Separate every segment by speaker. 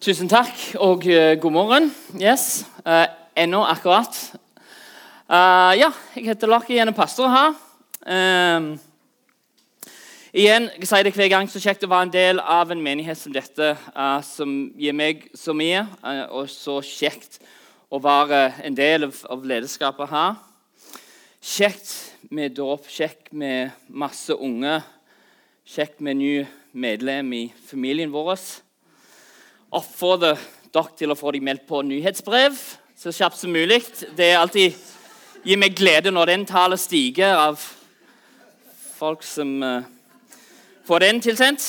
Speaker 1: Tusen takk, og god morgen. Yes, ennå akkurat. Jeg heter Laki, jeg er pastor her. Igjen, jeg sier det hver gang, så kjekt å være en del av en menighet som dette, som gir meg så mye, og så kjekt å være en del av lederskapet her. Kjekt med dåp, kjekt med masse unge, kjekt med ny medlem i familien vår. Oppfordrer dere til å få deg meldt på nyhetsbrev så kjapt som mulig. Det alltid gir meg glede når den tallet stiger av folk som får den tilsendt.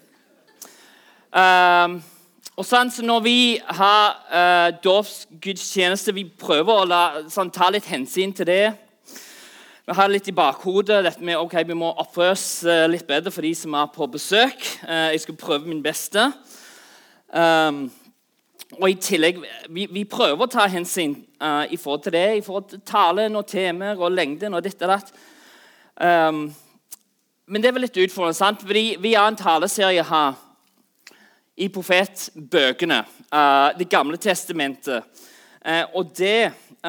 Speaker 1: Så når vi har dåpsgudstjeneste, vi prøver å ta litt hensyn til det. Vi har litt i bakhodet dette med vi må oppføre oss litt bedre for de som er på besøk. Jeg skal prøve min beste. Og i tillegg, vi prøver å ta hensyn i forhold til det, i forhold til talen og temaer og lengden og dette og datt. Men det er vel litt utfordrende, sant? Fordi vi har en taleserie her i profetbøkene, det gamle testamentet. Og det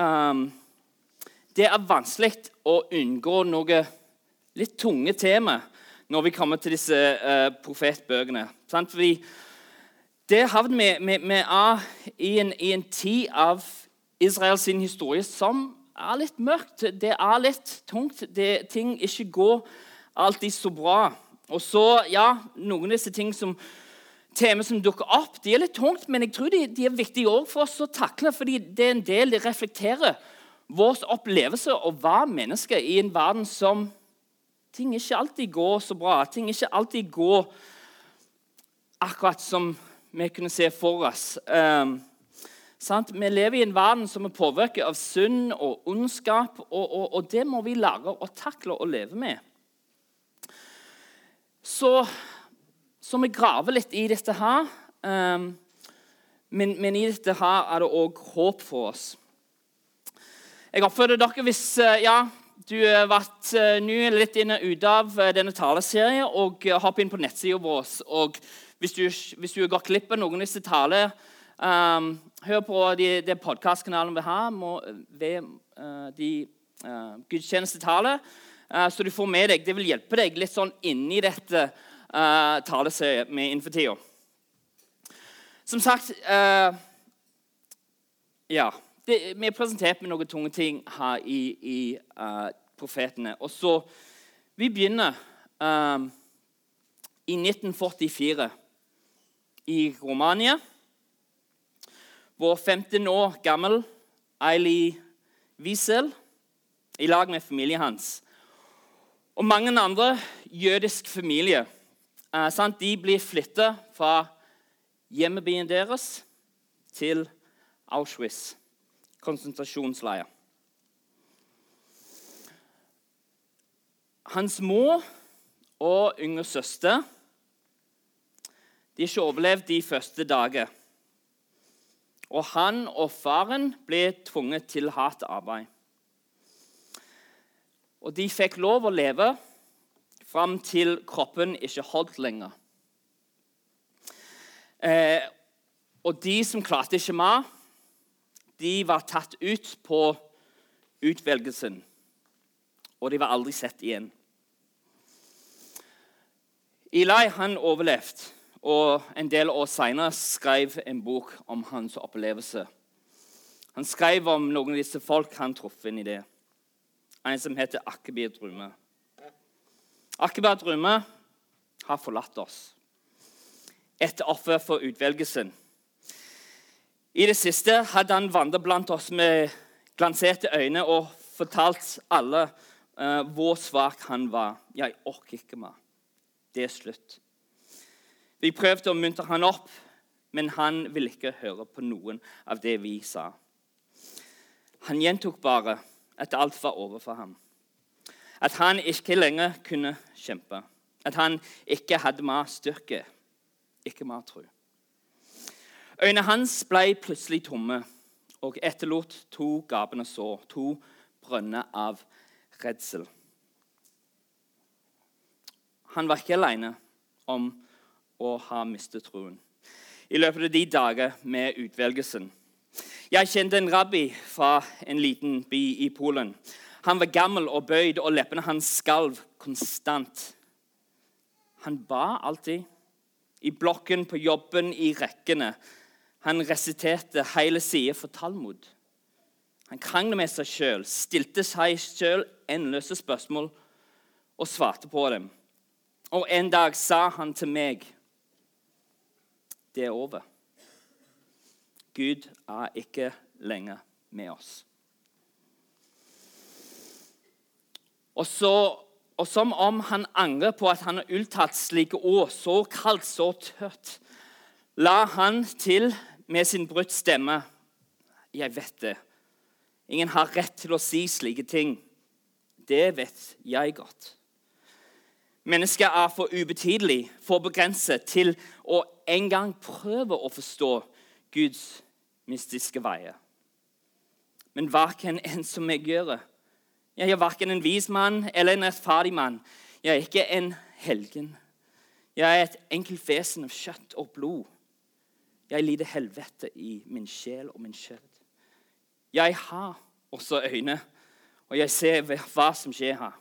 Speaker 1: er vanskelig å unngå noe litt tunge tema når vi kommer til disse profetbøkene. Sant? Fordi det havner vi i en tid av Israels historie som er litt mørkt. Det er litt tungt. Ting ikke går alltid så bra. Og så, noen av disse temaer som dukker opp, de er litt tungt, men jeg tror de er viktige også for oss å takle, fordi det er en del, de reflekterer vår opplevelse å være mennesker i en verden som ting ikke alltid går så bra. Ting ikke alltid går akkurat som vi kunne se for oss. Vi lever i en verden som er påvirket av synd og ondskap, og det må vi lære å takle og leve med. Så vi graver litt i dette her, men i dette her er det også håp for oss. Jeg oppfordrer dere hvis du har vært ny eller litt inn og ut av denne taleserien, og hopp inn på nettsiden vår, og hvis du har gått glipp av noen av disse taler, hør på de podcastkanalene vi har ved de gudstjenestetaler, så du får med deg. Det vil hjelpe deg litt sånn inn i dette taleserien med innenfor tiden. Som sagt, vi er presentert med noen tunge ting her i profetene. Og så, vi begynner i 1944 i Romania, hvor 15 år gammel Elie Wiesel i lag med familien hans og mange andre jødisk familie, de blir flyttet fra hjemmebyen deres til Auschwitz, konsentrasjonsleir. Hans mor og yngre søster, de har ikke overlevd de første dager. Og han og faren ble tvunget til hardt arbeid. Og de fikk lov å leve frem til kroppen ikke holdt lenger. Og de som klarte ikke mer, de var tatt ut på utvelgelsen. Og de var aldri sett igjen. Eli, han overlevde, og en del år senere skrev en bok om hans opplevelse. Han skrev om noen av disse folk han truffet inn i det. En som heter Akkebir Drume. Akkebir Drume har forlatt oss etter offer for utvelgelsen. I det siste hadde han vandret blant oss med glanserte øyne og fortalt alle hvor svak han var. Jeg orker ikke mer. Det er slutt. Vi prøvde å muntre han opp, men han ville ikke høre på noen av det vi sa. Han gjentok bare at alt var over for ham. At han ikke lenger kunne kjempe. At han ikke hadde mer styrke, ikke mer tro. Øynene hans ble plutselig tomme, og etterlot 2 gapende sår, 2 brønner av redsel. Han var ikke alene om å ha mistet troen. i løpet av de dager med utvelgelsen. Jeg kjente en rabbi fra en liten by i Polen. Han var gammel og bøyd, og leppene hans skalv konstant. Han ba alltid. I blokken, på jobben, i rekkene. Han resiterte hele sider for Talmud. Han kranglet med seg selv, stilte seg selv endeløse spørsmål og svarte på dem. Og en dag sa han til meg, det er over. Gud er ikke lenger med oss. Og som om han angrer på at han har uttalt slike ord, så kaldt, så tørt, la han til med sin brutt stemme. Jeg vet det. Ingen har rett til å si slike ting. Det vet jeg godt. Mennesket er for ubetydelig, for begrenset til å en gang prøve å forstå Guds mystiske veier. Men hva kan en som meg gjøre? Jeg er hverken en vis mann eller en rettferdig mann. Jeg er ikke en helgen. Jeg er et enkelt vesen av kjøtt og blod. Jeg lider helvete i min sjel og min kjød. Jeg har også øyne, og jeg ser hva som skjer her.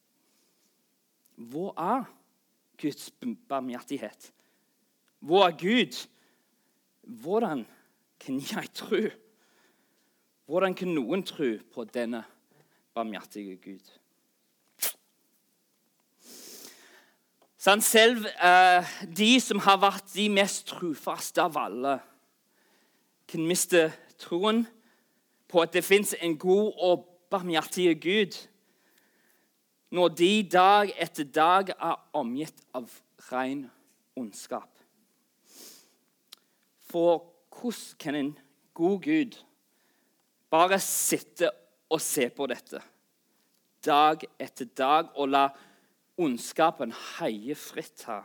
Speaker 1: Hvor er Guds barmhjertighet? Hvor er Gud? Hvordan kan jeg tro? Hvordan kan noen tro på denne barmhjertige Gud? Selv de som har vært de mest trofaste av alle, kan miste troen på at det finnes en god og barmhjertig Gud, når de dag etter dag er omgitt av ren ondskap. For hvordan kan en god Gud bare sitte og se på dette dag etter dag og la ondskapen heie fritt her?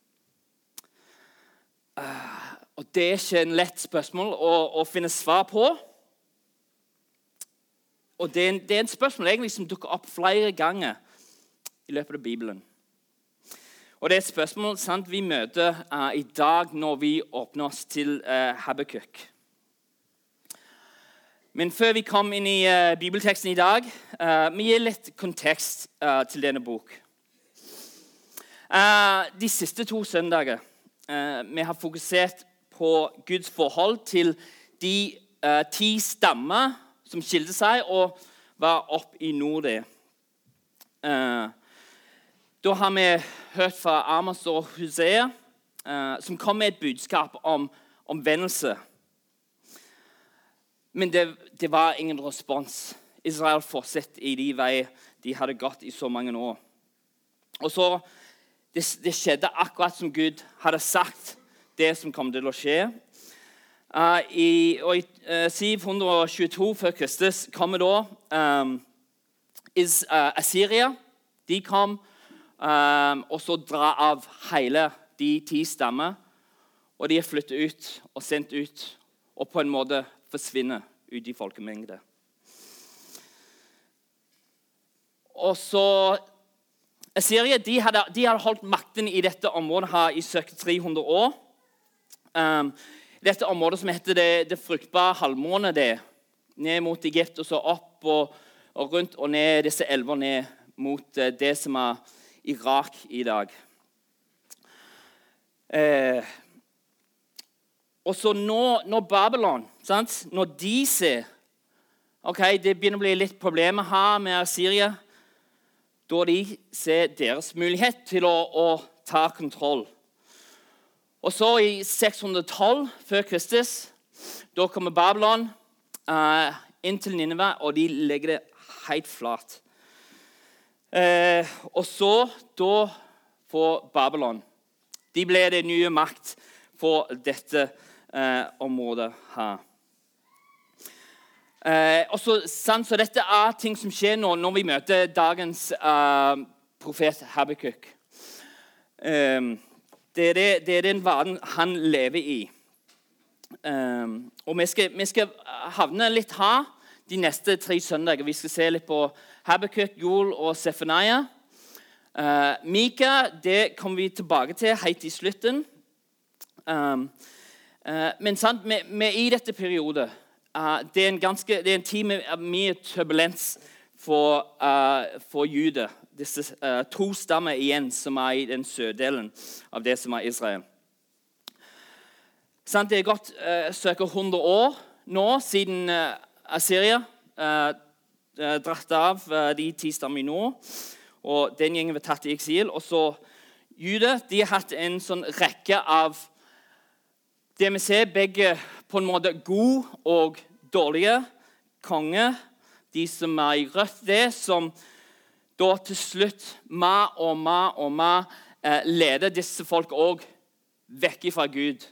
Speaker 1: Og det er ikke en lett spørsmål å finne svar på. Og det er en spørsmål egentlig som dukker opp flere ganger i løpet av Bibelen. Og det er et spørsmål vi møter i dag når vi åpner oss til Habakuk. Men før vi kommer inn i bibelteksten i dag, vi gir litt kontekst til denne bok. De siste 2 søndager vi har fokusert på Guds forhold til de 10 stammer som skilte seg og var opp i nord. Da har vi hørt fra Amos og Hosea, som kom med et budskap om omvendelse. Men det var ingen respons. Israel fortsatte i de veier de hadde gått i så mange år. Og så, det skjedde akkurat som Gud hadde sagt, det som kom til å skje. I 722 før Kristus kommer da Assyria. De kom, og så drar av hele de 10 stammer, og de er flyttet ut og sendt ut, og på en måte forsvinner ut i folkemengde. Og så Assyria, de hadde holdt makten i dette området her i 300 år. Dette området som heter det fruktbare halvmåne, ned mot Egypt og så opp og rundt og ned disse elver ned mot det som er Irak i dag. Og så når Babylon, når de ser det begynner å bli litt problemer her med Assyria, da de ser deres mulighet til å ta kontroll. Og så i 612 før Kristus, da kommer Babylon inn til Nineve, og de legger det helt flat. Og så da får Babylon. De ble det nye makt for dette området her. Så dette er ting som skjer nå når vi møter dagens profet Habakuk. Det er den verden han lever i. Og vi skal havne litt her de neste 3 søndager. Vi skal se litt på Habakuk, Joel og Sefania. Mika, det kommer vi tilbake til helt i slutten. Men sant, vi i dette periode, det er en tid med mye turbulens for jude. Disse to stammer igjen som i den sørdelen av det som Israel. Sant, det er gått cirka 100 år nå siden Assyria dratt av de 10 stammer i nord, og den gjengen var tatt i eksil. Og så jude, de har hatt en sånn rekke av det vi ser, begge på en måte god og dårlige konge, de som i rødt det, som da til slutt leder disse folk også vekk fra Gud.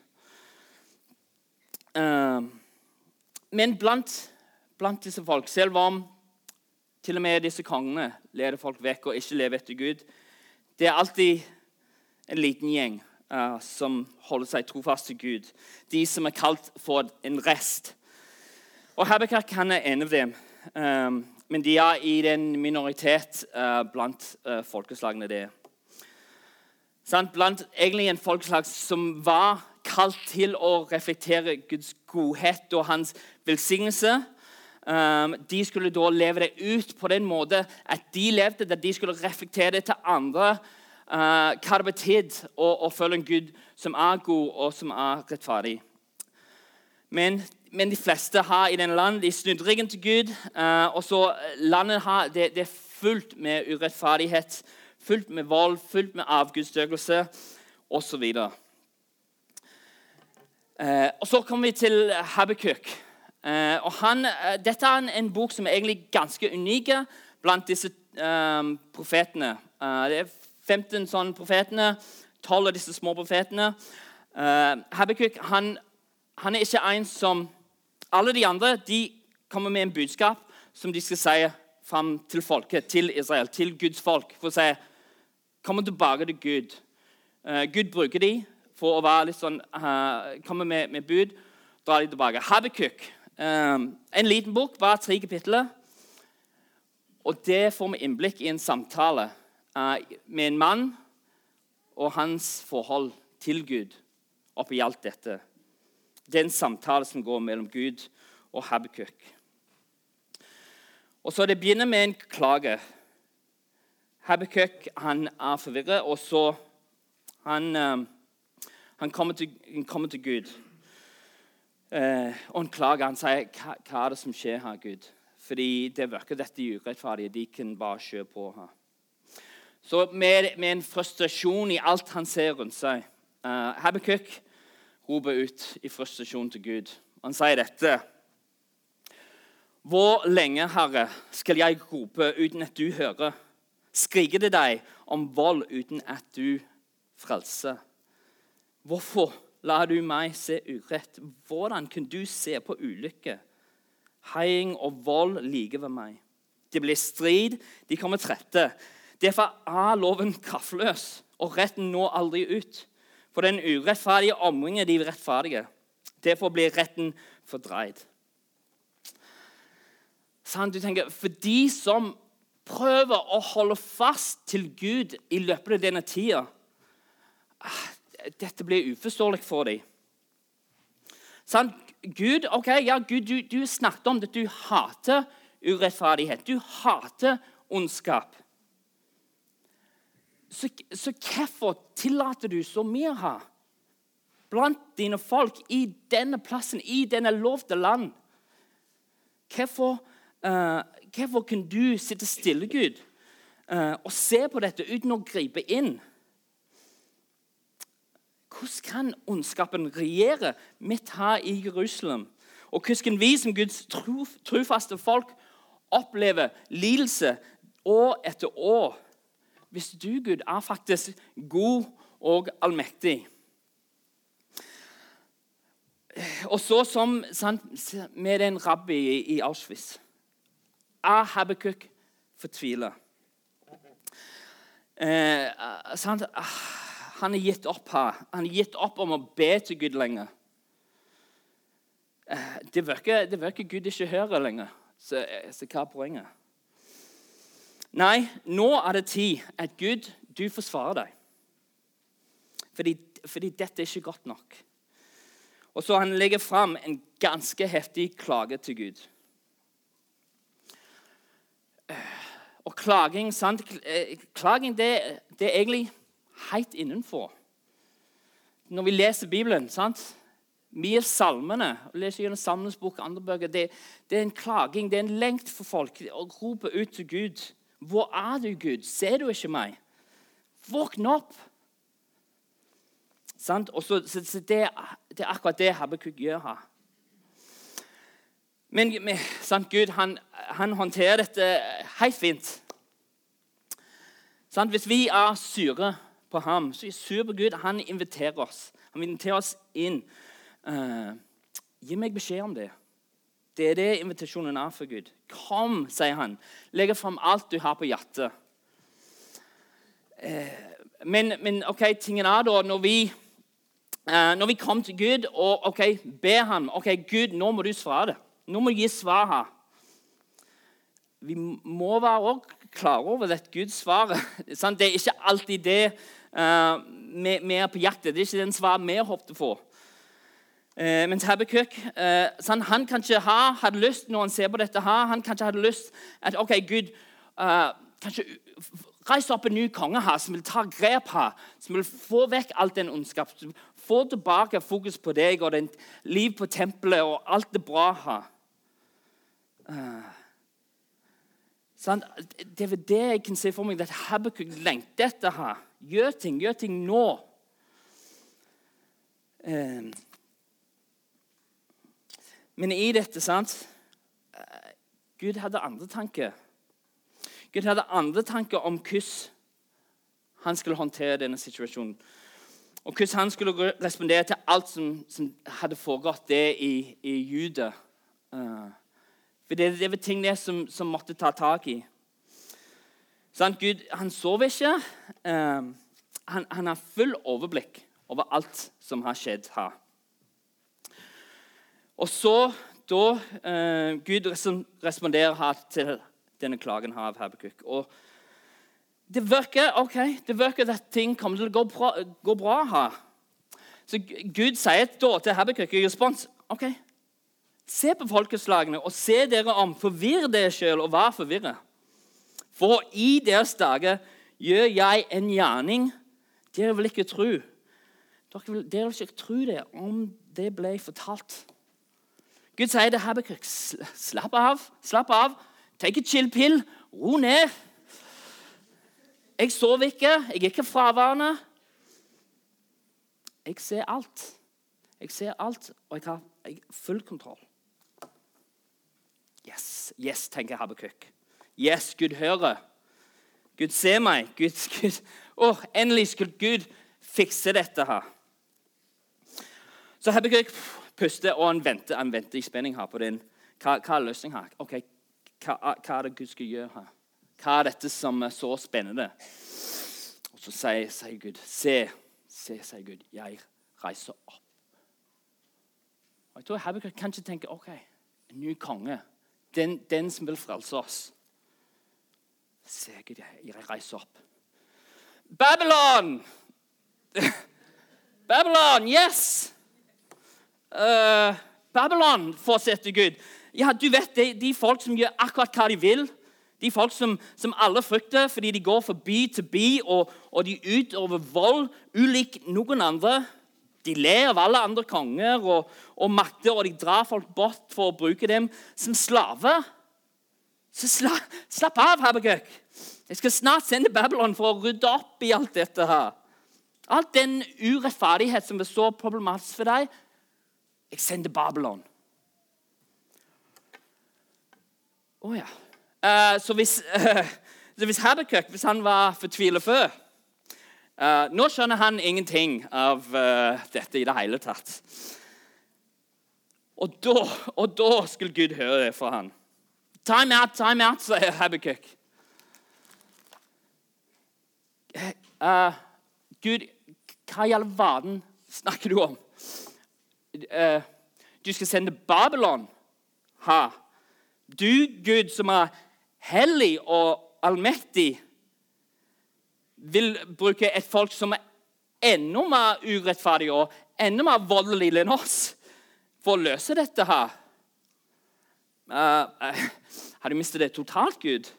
Speaker 1: Men blant disse folk, selv om til og med disse kongene leder folk vekk og ikke lever etter Gud, det er alltid en liten gjeng som holder seg trofast til Gud. De som er kalt for en rest. Og Habakuk han er en av dem. Men de er i den minoritet blant folkeslagene det. Blant egentlig en folkeslag som var kalt til å reflektere Guds godhet og hans velsignelse. De skulle da leve det ut på den måten at de levde det. De skulle reflektere det til andre. Hva det betydde å følge en Gud som er god og som er rettferdig. Men de fleste har i denne landet, de snudde ryggen til Gud, og så landet har, det er fullt med urettferdighet, fullt med vold, fullt med avgudsdyrkelse, og så videre. Og så kommer vi til Habakuk. Og dette er en bok som er egentlig ganske unik blant disse profetene. Det er 15 sånne profetene, 12 av disse små profetene. Habakuk, han er ikke en som alle de andre. De kommer med en budskap som de skal si frem til folket, til Israel, til Guds folk, for å si, kom tilbake til Gud. Gud bruker de for å være litt sånn, komme med bud, dra de tilbake. Habakuk, en liten bok, bare 3 kapitler, og det får vi innblikk i en samtale med en mann og hans forhold til Gud oppi alt dette. Det er en samtale som går mellom Gud og Habakuk. Og så det begynner med en klage. Habakuk, han er forvirret, og så han kommer til Gud. Og han klager, han sier, hva er det som skjer her, Gud? Fordi det virker dette urettferdige, de kan bare kjøre på her. Så med en frustrasjon i alt han ser rundt seg, Habakuk roper ut i frustrasjon til Gud. Han sier dette: Hvor lenge, Herre, skal jeg rope uten at du hører? Skriker det deg om vold uten at du frelser? Hvorfor lar du meg se urett? Hvordan kan du se på ulykke? Heiing og vold ligger ved meg. Det blir strid, de kommer til rette. Derfor er loven kraftløs, og retten når aldri ut. For den urettferdige omringer de rettferdige. Derfor blir retten fordreid. Sånn, du tenker, for de som prøver å holde fast til Gud i løpet av denne tida, dette blir uforståelig for dem. Sånn, Gud, ok, ja, Gud, du snakket om at du hater urettferdighet. Du hater ondskap. Så hvorfor tillater du så mye her blant dine folk i denne plassen, i denne lovte land? Hvorfor kan du sitte stille, Gud, og se på dette uten å gripe inn? Hvordan kan ondskapen regjere midt her i Jerusalem? Og hvordan kan vi som Guds trofaste folk oppleve lidelse år etter år? Hvis du, Gud, er faktisk god og allmektig. Og så som med en rabbi i Auschwitz, er Habakuk fortvilet. Han har gitt opp her. Han har gitt opp om å be til Gud lenger. Det virker Gud ikke hører lenger. Så hva er poenget? Nei, nå er det tid at Gud, du forsvarer deg. Fordi dette er ikke godt nok. Og så han legger frem en ganske heftig klage til Gud. Og klaging, sant? Klaging det er egentlig helt innenfor. Når vi leser Bibelen, sant? Mye salmene, leser gjennom Salmenes bok og andre bøker, det er en klaging, det er en lengt for folk å rope ut til Gud. Hvor er du, Gud? Ser du ikke meg? Våkn opp! Sant? Og så det er akkurat det Habakuk gjør her. Men sant, Gud, han håndterer dette helt fint. Sant? Hvis vi er syre på ham, så er sur på Gud. Han inviterer oss. Han inviterer oss inn. Gi meg beskjed om det. Det er det invitasjonen er for Gud. Kom, sier han. Legg frem alt du har på hjertet. Men ok, tingen er da, når vi kom til Gud og ber ham, Gud, nå må du svare det. Nå må du gi svar her. Vi må være også klare over at Gud svarer. Det er ikke alltid det vi er på jakt. Det er ikke den svar vi håper på. Men Habakuk, han kanskje hadde lyst, når han ser på dette her, han kanskje hadde lyst at, Gud, kanskje reise opp en ny konge her, som vil ta grep her, som vil få vekk alt den ondskap, få tilbake fokus på deg, og den liv på tempelet, og alt det bra her. Det er det jeg kan se for meg, at Habakuk lengter etter her. Gjør ting nå. Men i dette, Gud hadde andre tanker. Gud hadde andre tanker om hvordan han skulle håndtere denne situasjonen. Og hvordan han skulle respondere til alt som hadde foregått det i Juda. For det var ting det som måtte ta tak i. Gud, han sov ikke. Han har full overblikk over alt som har skjedd her. Og så da Gud responderer her til denne klagen her av Habakuk. Og det virker at ting kommer til å gå bra her. Så Gud sier da til Habakuk i respons, se på folkeslagene og se dere om, forvirr dere selv og vær forvirret. For i deres dager gjør jeg en gjerning, dere vil ikke tro. Dere vil ikke tro det om det ble fortalt. Gud sier til Habakuk, slapp av, take a chill pill, ro ned. Jeg sover ikke, jeg er ikke fraværende. Jeg ser alt, og jeg har full kontroll. Yes, tenker Habakuk. Yes, Gud hører. Gud ser meg. Gud. Endelig skulle Gud fikse dette her. Så Habakuk puster, og han venter i spenning her på den. Hva er løsningen her? Hva er det Gud skal gjøre her? Hva er dette som er så spennende? Og så sier Gud, se, sier Gud, jeg reiser opp. Og jeg tror Habakuk kanskje tenker, en ny konge, den som vil frelse oss. Se Gud, jeg reiser opp. Babylon! Babylon, yes! Babylon, fortsetter Gud. Ja, du vet, de folk som gjør akkurat hva de vil, de folk som alle frykter fordi de går fra by til by, og de utøver vold ulik noen andre. De ler av alle andre konger og makter, og de drar folk bort for å bruke dem som slaver. Så slapp av, Habakuk. Jeg skal snart sende Babylon for å rydde opp i alt dette her. Alt den urettferdighet som er så problematisk for deg, jeg sender Babylon. Så hvis Habakuk, hvis han var fortvilet før, nå skjønner han ingenting av dette i det hele tatt. Og da skulle Gud høre det fra han. Time out, sier Habakuk. Gud, hva i all verden snakker du om? Du skal sende Babylon her. Du, Gud, som er hellig og allmektig, vil bruke et folk som er enda mer urettferdig og enda mer voldelig enn oss. for å løse dette her? Har du mistet det totalt, Gud?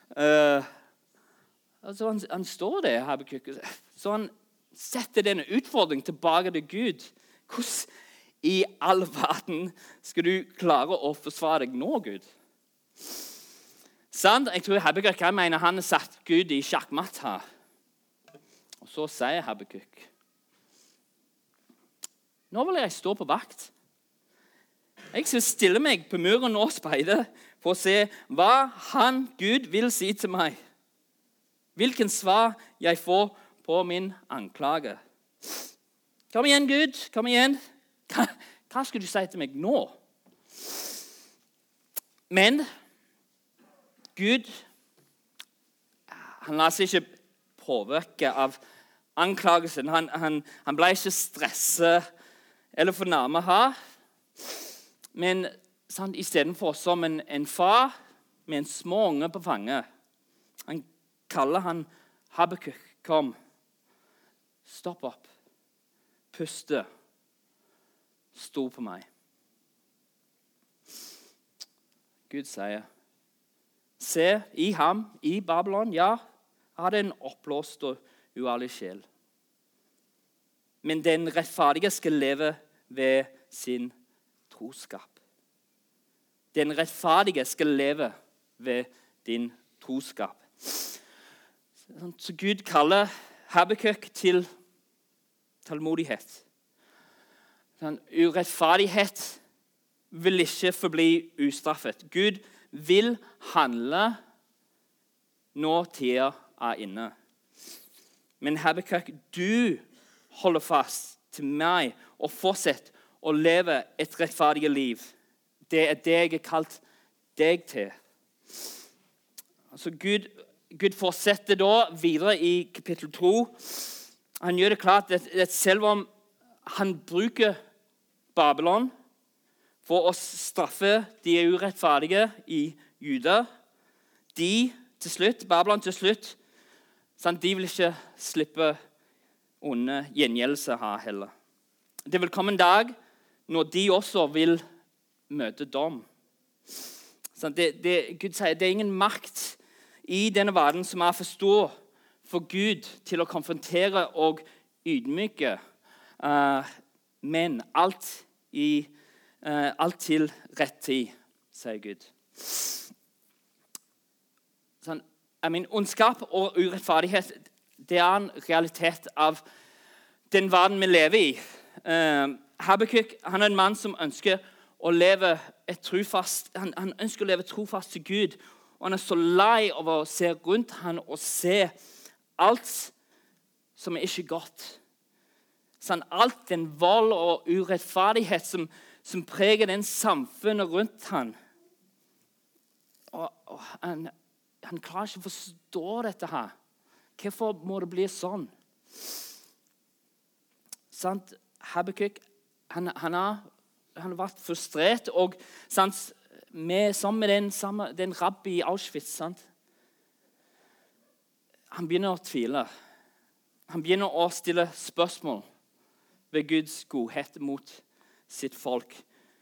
Speaker 1: Altså han står der, Habakuk, så han setter denne utfordringen tilbake til Gud. Hvordan i all verden skal du klare å forsvare deg nå, Gud? Sant? Jeg tror Habakuk mener han har satt Gud i sjakkmatt her. Og så sier Habakuk: Nå vil jeg stå på vakt. Jeg skal stille meg på muren og speide for å se hva han, Gud, vil si til meg. Hvilken svar jeg får på min anklage. Kom igjen, Gud. Kom igjen. Hva skal du si til meg nå? Men Gud, han lar seg ikke påvirke av anklagelsen. Han ble ikke stresset eller fornærmet her. Men sånn, i stedet for som en far med en små unge på fanget, han kaller han Habakuk. Kom, stopp opp, puste, stå på meg. Gud sier: Se, i ham, i Babylon, ja, hadde en oppblåst og uærlig sjel. Men den rettferdige skal leve ved sin troskap. Den rettferdige skal leve ved din troskap. Så Gud kaller Habakuk til tålmodighet. Urettferdighet vil ikke forbli ustraffet. Gud vil handle når tida er inne. Men Habakuk, du holder fast til meg og fortsetter å leve et rettferdig liv. Det er det jeg har kalt deg til. Altså Gud fortsetter da videre i kapittel 2. Han gjør det klart at selv om han bruker Babylon for å straffe de urettferdige i Juda, Babylon til slutt, de vil ikke slippe under gjengjeldelse her heller. Det vil komme en dag når de også vil møte dom. Gud sier det er ingen makt i denne verden som er for stor for Gud til å konfrontere og ydmyke, men alt til rett tid, sier Gud. Ondskap og urettferdighet, det er en realitet av den verden vi lever i. Habakuk, han er en mann som ønsker å leve han ønsker å leve trofast til Gud, og han er så lei av å se rundt han og se alt som er ikke godt. Alt den vold og urettferdighet som preger den samfunnet rundt han. Og han klarer ikke å forstå dette her. Hvorfor må det bli sånn? Habakuk, han har vært frustrert, og sammen med den rabbi i Auschwitz, han begynner å tvile. Han begynner å stille spørsmål ved Guds godhet mot sitt folk.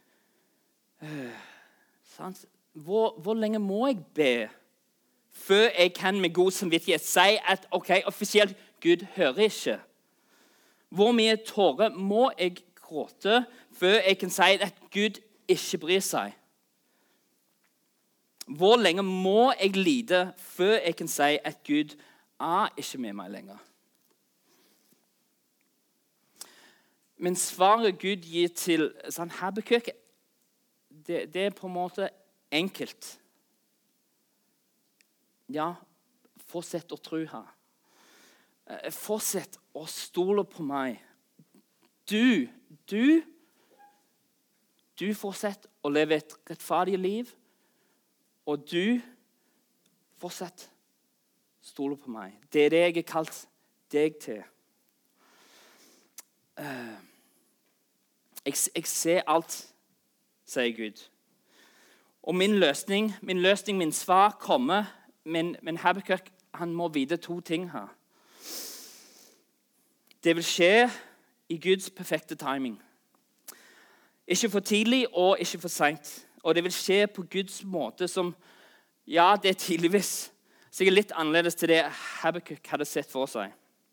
Speaker 1: Hvor lenge må jeg be før jeg kan med god samvittighet si at offisielt Gud hører ikke? Hvor mye tårer må jeg gråte før jeg kan si at Gud ikke bryr seg? Hvor lenge må jeg lide før jeg kan si at Gud er ikke med meg lenger? Men svaret Gud gir til Habakuk, det er på en måte enkelt. Ja, fortsett å tro her. Fortsett å stole på meg. Du fortsetter å leve et rettferdig liv, og du fortsetter å stole på meg. Det er det jeg har kalt deg til. Jeg ser alt, sier Gud. Og min svar kommer, men Habakuk, han må vite 2 ting her. Det vil skje i Guds perfekte timing. Ikke for tidlig og ikke for sent. Og det vil skje på Guds måte som, ja, det er tidligvis sikkert litt annerledes til det Habakuk hadde sett for seg.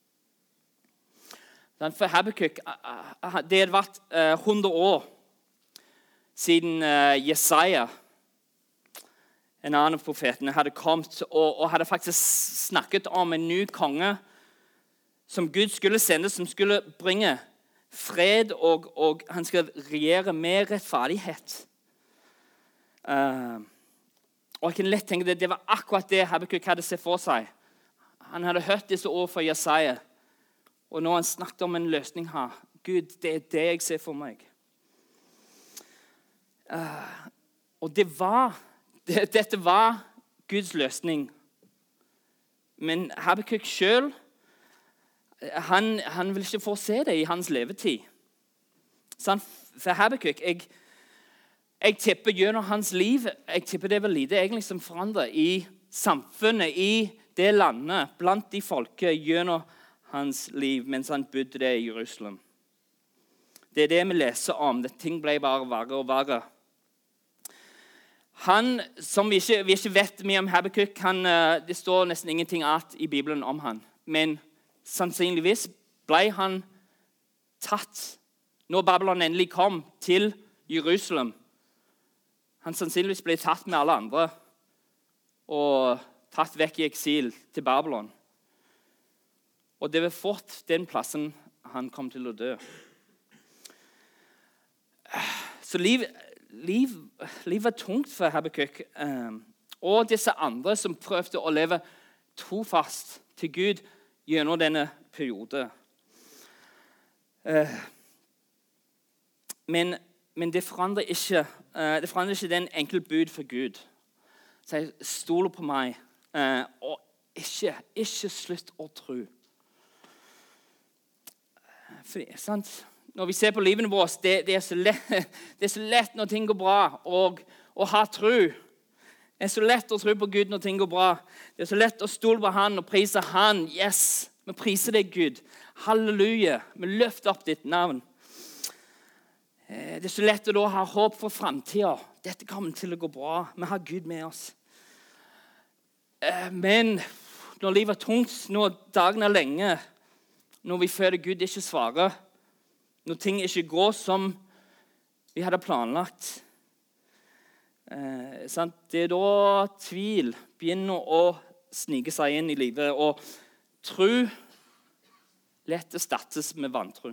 Speaker 1: For Habakuk, det hadde vært 100 år siden Jesaja, en annen av profetene, hadde kommet og hadde faktisk snakket om en ny konge som Gud skulle sende, som skulle bringe fred, og han skal regjere med rettferdighet. Og jeg kan lett tenke det var akkurat det Habakuk hadde sett for seg. Han hadde hørt disse ord fra Jesaja, og nå har han snakket om en løsning her. Gud, det er det jeg ser for meg. Og dette var Guds løsning. Men Habakuk selv, han vil ikke få se det i hans levetid. Så for Habakuk, jeg tipper gjennom hans liv, jeg tipper det var lite egentlig som forandret i samfunnet, i det landet, blant de folke gjennom hans liv, mens han bodde det i Jerusalem. Det er det vi leser om. Det ting ble bare verre og verre. Han, som vi ikke vet mye om Habakuk, det står nesten ingenting annet i Bibelen om han. Men sannsynligvis ble han tatt når Babylon endelig kom til Jerusalem. Han sannsynligvis ble tatt med alle andre og tatt vekk i eksil til Babylon. Og det var fort den plassen han kom til å dø. Så liv var tungt for Habakuk. Og disse andre som prøvde å leve trofast til Gud gjennom denne periode. Men det forandrer ikke den enkle bud for Gud. Så jeg stoler på meg, og ikke slutt å tro. Fordi, sant? Når vi ser på livene våre, det er så lett når ting går bra, og ha tro. Det er så lett å tro på Gud når ting går bra. Det er så lett å stole på han og prise han. Yes, vi priser deg, Gud. Halleluja, vi løfter opp ditt navn. Det er så lett å da ha håp for fremtiden. Dette kommer til å gå bra. Vi har Gud med oss. Men når livet er tungt, når dagen er lenge, når vi føler Gud ikke svarer, når ting ikke går som vi hadde planlagt, det er da tvil begynner å snike seg inn i livet, og tro lett erstattes med vantro.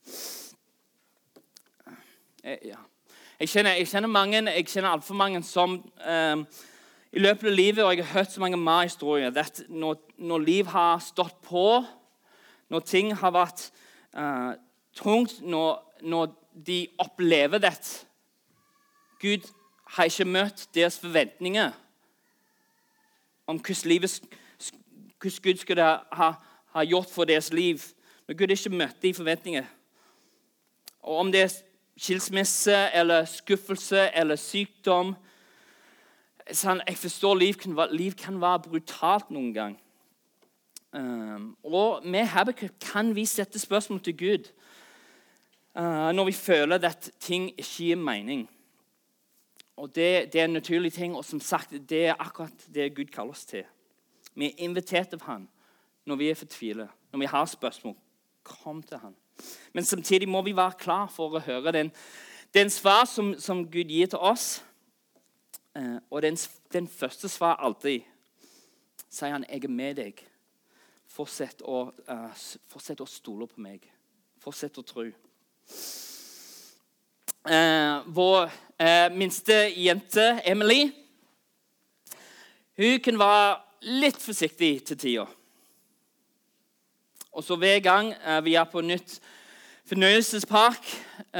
Speaker 1: Jeg kjenner alt for mange som i løpet av livet, og jeg har hørt så mange mer historier, at når liv har stått på, når ting har vært tungt, når de opplever det, Gud har ikke møtt deres forventninger om hvordan Gud skulle ha gjort for deres liv, når Gud ikke møtte de forventninger, og om det er skilsmisse, eller skuffelse, eller sykdom. Jeg forstår liv kan være brutalt noen gang. Og med Habakuk kan vi sette spørsmål til Gud når vi føler at ting ikke gir mening. Og det er en naturlig ting, og som sagt, det er akkurat det Gud kaller oss til. Vi er invitert av han når vi er fortvilet, når vi har spørsmål. Kom til han. Men samtidig må vi være klar for å høre den svar som Gud gir til oss. Og den første svar alltid sier han, jeg er med deg. Fortsett å stole på meg. Fortsett å tro. Vår minste jente, Emily, hun kan være litt forsiktig til tida. Og så hver gang vi er på nytt fornøyelsespark,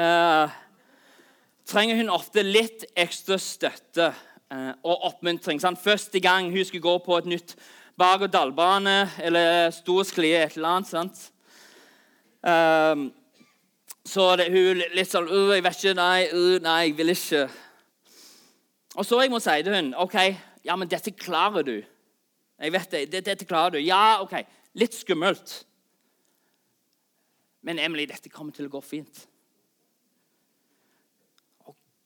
Speaker 1: trenger hun ofte litt ekstra støtte og oppmuntring. Sant? Første gang hun skulle gå på et nytt berg-og-dal-bane eller stor sklie, et eller annet. Sant? Så hun litt sånn, jeg vet ikke, nei, jeg vil ikke. Og så jeg må si til hun, ok, ja, men dette klarer du. Jeg vet det, dette klarer du. Ja, ok, litt skummelt. Men Emily, dette kommer til å gå fint.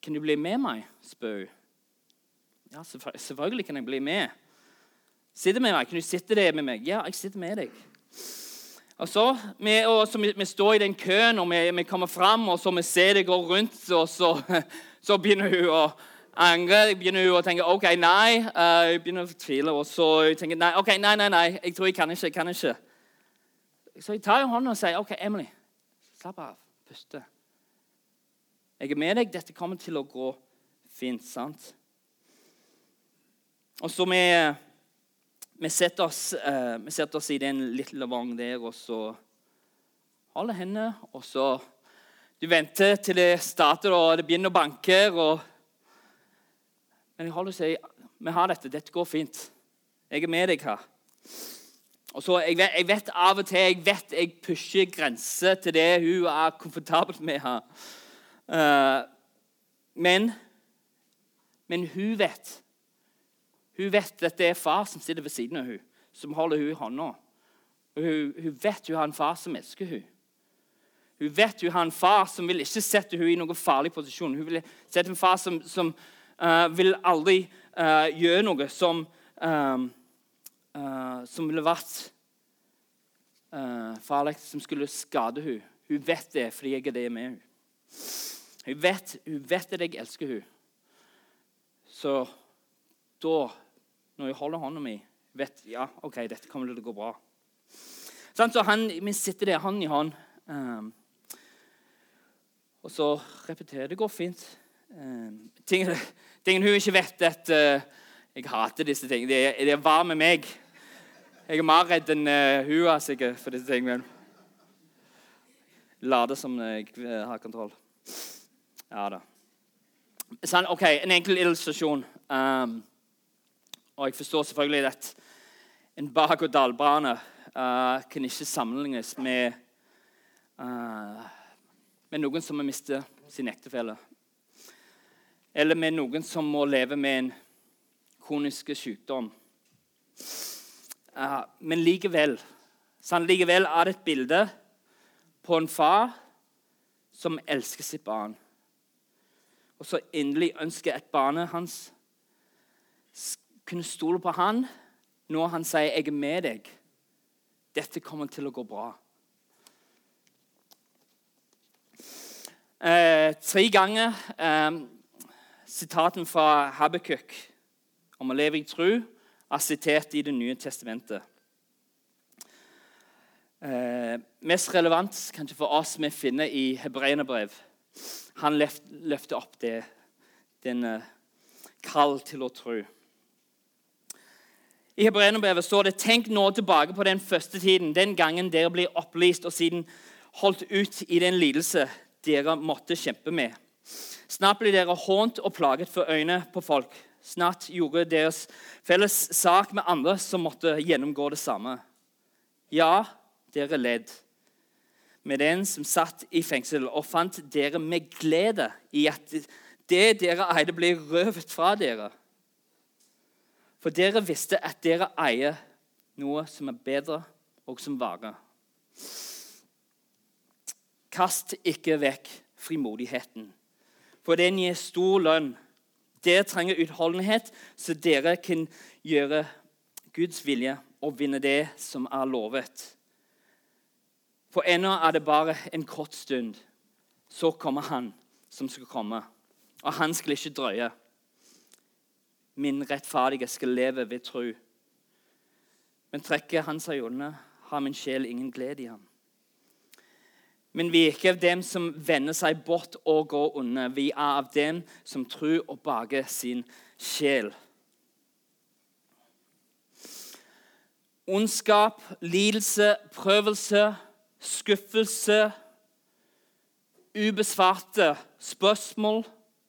Speaker 1: kan du bli med meg, spør hun. Ja, selvfølgelig kan jeg bli med. Sitter med meg, kan du sitte der med meg? Ja, jeg sitter med deg. Og så vi står i den køen, og vi kommer frem, og så vi ser det går rundt, og så begynner hun å angre, begynner hun å tenke, ok, nei, jeg begynner å tvile, og så tenker jeg, ok, nei, jeg tror jeg kan ikke. Så jeg tar jo hånden og sier, ok, Emily, slapp av, puste. Jeg er med deg, dette kommer til å gå fint, sant? Og så vi setter oss i den lille vogn der, og så holder henne, og så du venter til det starter, og det begynner å banke, men jeg holder og sier, vi har dette går fint. Jeg er med deg her. Og så jeg vet av og til, jeg pusher grenser til det hun er komfortabelt med her. Men hun vet at det er far som sitter ved siden av hun, som holder hun i hånda. Og hun vet hun har en far som elsker hun. Hun vet hun har en far som vil ikke sette hun i noen farlig posisjon. Hun vil sette en far som vil aldri gjøre noe som ville vært farlig, som skulle skade hun. Hun vet det fordi jeg er det med hun. Hun vet at jeg elsker hun. Så da, når jeg holder hånden min, vet ja, ok, dette kommer til å gå bra. Så vi sitter der, hånd i hånd. Og så repeterer det går fint. Tingen hun ikke vet at jeg hater disse tingene. Det var med meg. Jeg er mer redd enn hun er sikkert for disse tingene. Lader som jeg har kontroll. Ja da. Sånn, ok, en enkel illustrasjon. Og jeg forstår selvfølgelig at en berg-og-dal-bane kan ikke sammenlignes med noen som har mistet sin ektefelle. Eller med noen som må leve med en kronisk sykdom. Men likevel er det et bilde på en far som elsker sitt barn. Og så endelig ønsker at barnet hans kunne stole på han når han sier, jeg er med deg. Dette kommer til å gå bra. 3 ganger sitaten fra Habakkuk om å leve i tro er sitert i Det nye testamentet. Mest relevant kanskje for oss vi finner i Hebreerbrev. Han løfter opp den kall til å tro. I Hebreerbrevet står det, tenk nå tilbake på den første tiden, den gangen dere ble opplyst og siden holdt ut i den lidelse dere måtte kjempe med. Snart ble dere hånt og plaget for øynene på folk. Snart gjorde deres felles sak med andre som måtte gjennomgå det samme. Ja, dere led med den som satt i fengsel, og fant dere med glede i at det dere eide ble røvet fra dere. For dere visste at dere eier noe som er bedre og som varer. Kast ikke vekk frimodigheten, for den gir stor lønn. Dere trenger utholdenhet, så dere kan gjøre Guds vilje og vinne det som er lovet. For ennå er det bare en kort stund. Så kommer han som skal komme, og han skal ikke drøye. Min rettferdige skal leve ved tro. Men trekker han seg unna, har min sjel ingen glede i ham. Men vi er ikke av dem som vender seg bort og går unna. Vi er av dem som tror og berger sin sjel. Ondskap, lidelse, prøvelse, skuffelse, ubesvarte spørsmål.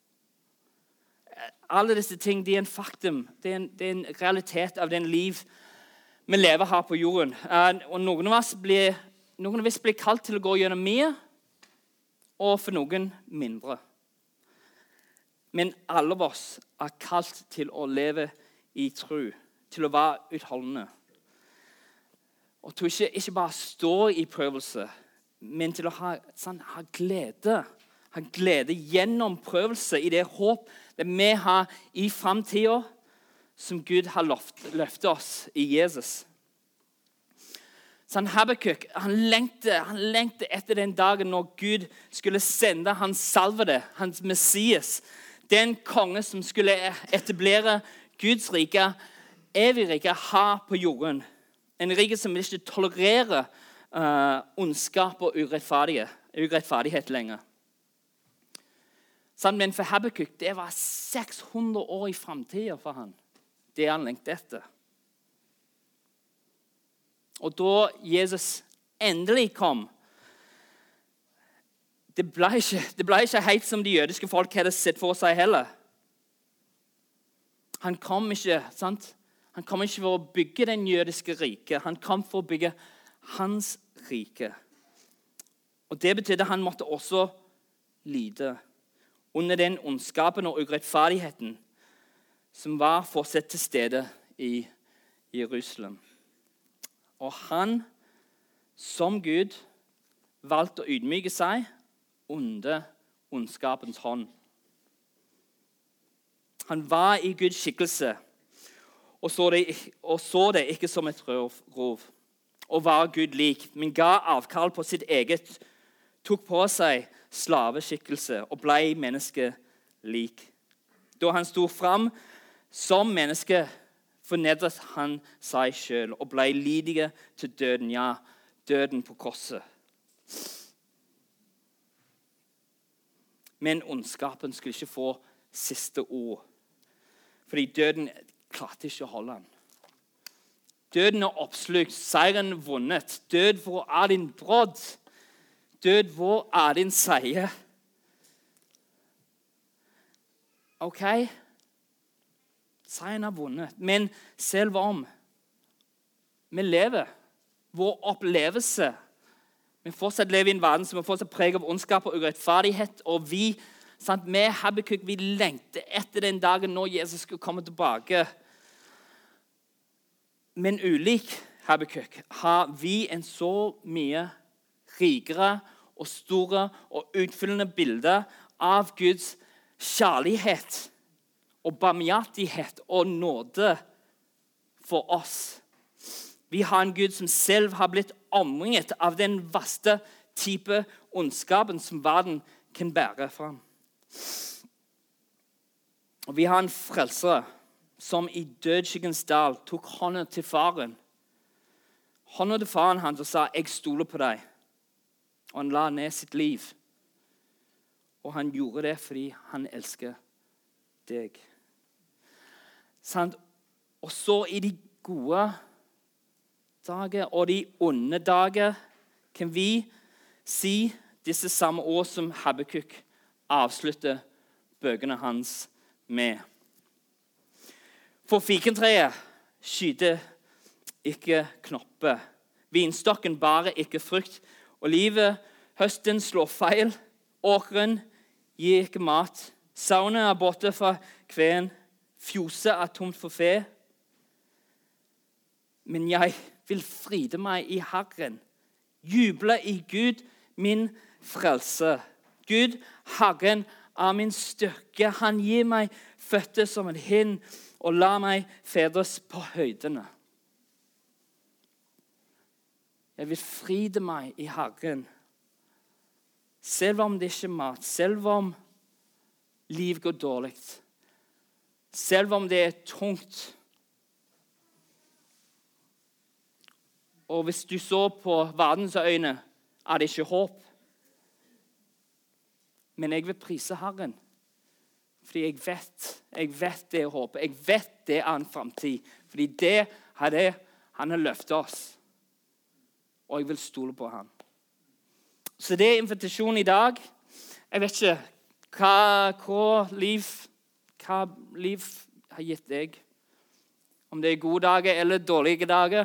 Speaker 1: Alle disse ting, det er en faktum. Det er en realitet av den liv vi lever her på jorden. Og noen av oss blir kalt til å gå gjennom mye, og for noen mindre. Men alle av oss er kalt til å leve i tro, til å være utholdende. Og til ikke bare stå i prøvelse, men til å ha glede. Han glede gjennom prøvelse i det håp det vi har i fremtiden, som Gud har løftet oss i Jesus. Så Habakuk, han lengte etter den dagen når Gud skulle sende hans salvede, hans Messias, den konge som skulle etablere Guds rike, evig rike her på jorden. En rike som ikke tolererer ondskap og urettferdighet lenger. Men for Habakuk, det var 600 år i fremtiden for han. Det han lengte etter. Og da Jesus endelig kom, det ble ikke helt som de jødiske folk hadde sett for seg heller. Han kom ikke for å bygge den jødiske riket. Han kom for å bygge hans rike. Og det betydde at han måtte også lide under den ondskapen og urettferdigheten som var fortsatt til stede i Jerusalem. Og han, som Gud, valgte å ydmyke seg under ondskapens hånd. Han var i Guds skikkelse og så det ikke som et rov, og var Gud lik, men ga avkall på sitt eget, tok på seg slaveskikkelse og ble menneske lik. Da han sto fram som menneske, fornedret han seg selv og ble lydig til døden, ja, døden på korset. Men ondskapen skulle ikke få siste ord, fordi døden klarte ikke å holde han. Døden er oppslukt, seieren vunnet. Død, hvor er din brodd? Død, hvor er din seier? Ok, seieren er vunnet. Men selv om vi lever, vår opplevelse, vi fortsatt lever i en verden som er fortsatt preget av ondskap og urettferdighet, og vi Habakuk, vi lengter etter den dagen når Jesus skulle komme tilbake. Men ulik Habakuk har vi en så mye rikere og store og utfyllende bilde av Guds kjærlighet og barmhjertighet og nåde for oss. Vi har en Gud som selv har blitt omringet av den verste type ondskapen som verden kan bære fram. Og vi har en frelser som i dødskyggens dal tok hånden til faren. Hånden til faren hans og sa, jeg stoler på deg. Og han la ned sitt liv. Og han gjorde det fordi han elsker deg. Og så i de gode dager og de onde dager kan vi si disse samme ord som Habakuk avslutter bøkene hans med. For fikentreet skyter ikke knopper. Vinstokken bærer ikke frukt. Høsten slår feil. Åkeren gir ikke mat. Sauene er borte fra kven. Fjoset er tomt for fe. Men jeg vil fride meg i Herren. Juble i Gud, min frelse. Gud, Herren, er min styrke. Han gir meg føtter som en hind og la meg fedres på høydene. Jeg vil fride meg i Herren. Selv om det ikke er mat, selv om liv går dårlig, selv om det er tungt. Og hvis du så på verdens øyne, er det ikke håp. Men jeg vil prise Herren, fordi jeg vet det er håp. Jeg vet det er en fremtid, fordi det er det han har løftet oss. Og jeg vil stole på han. Så det er invitasjonen i dag. Jeg vet ikke hva liv har gitt deg. Om det er gode dager eller dårlige dager.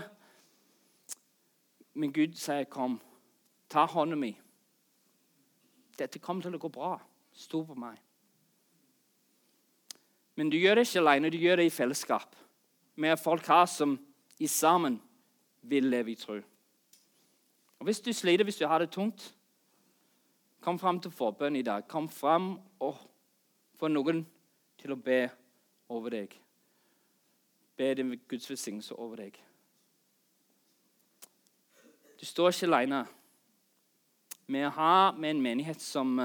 Speaker 1: Men Gud sier, kom, ta hånden min. Dette kommer til å gå bra. Stå på meg. Men du gjør det ikke alene, du gjør det i fellesskap. Med folk her som i sammen vil leve i tro. Og hvis du sliter, hvis du har det tungt, Kom fram til forbønn i dag. Kom fram og få noen til å be over deg. Be din Guds velsignelse over deg. Du står ikke alene. Vi har med en menighet som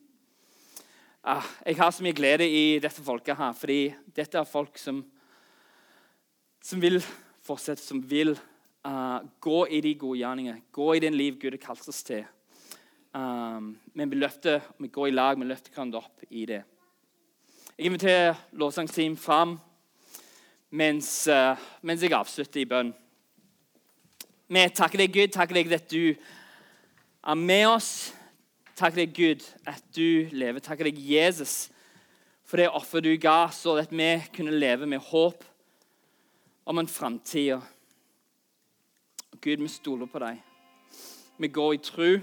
Speaker 1: jeg har så mye glede i dette folket her, fordi dette er folk som vil fortsette, som vil gå i de gode gjerningene, gå i den liv Gud har kalt oss til. Men vi går i lag, vi løfter hverandre opp i det. Jeg inviterer lovsangsteam fram mens jeg avslutter i bønn. Vi takker deg, Gud, takker deg at du er med oss. Takker deg, Gud, at du lever. Takker deg, Jesus, for det offer du ga, så at vi kunne leve med håp om en fremtid. Gud, vi stoler på deg. Vi går i tro,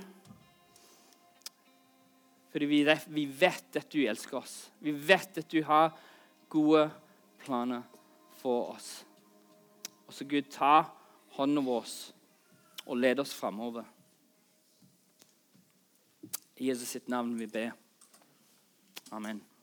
Speaker 1: fordi vi vet at du elsker oss. Vi vet at du har gode planer for oss. Og så Gud, ta hånden over oss og led oss fremover. I Jesus sitt navn vi ber. Amen.